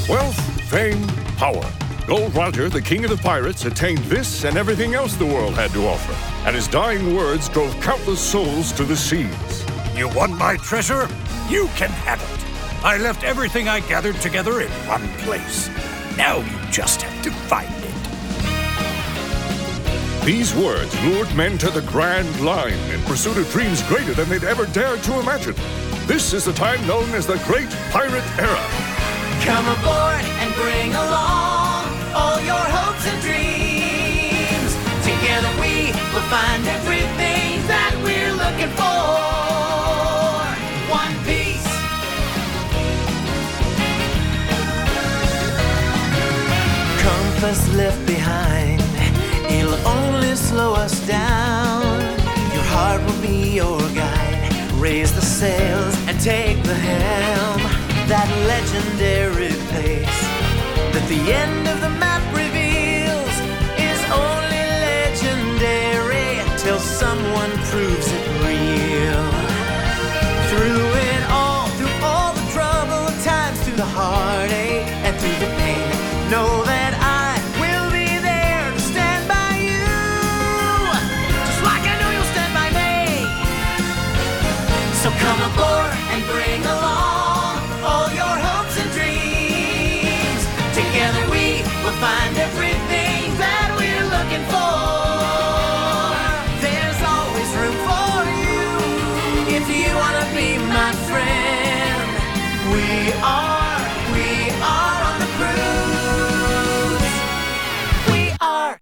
Wealth, fame, power. Gold Roger, the king of the pirates, attained this and everything else the world had to offer. And his dying words drove countless souls to the seas. You want my treasure? You can have it. I left everything I gathered together in one place. Now you just have to find it. These words lured men to the Grand Line in pursuit of dreams greater than they'd ever dared to imagine. This is the time known as the Great Pirate Era. Come aboard and bring along all your hopes and dreams. Together we will find everything that we're looking for. One Piece. Compass left behind, it'll only slow us down. Your heart will be your guide. Raise the sails and take the helm. That legendary place that the end of the map reveals is only legendary until someone proves it real. Through all the trouble times, through the heartache and through the pain, know that I will be there to stand by you, just like I know you'll stand by me. So come aboard and bring along all your hopes and dreams. Together we will find everything that we're looking for. There's always room for you if you want to be my friend. We are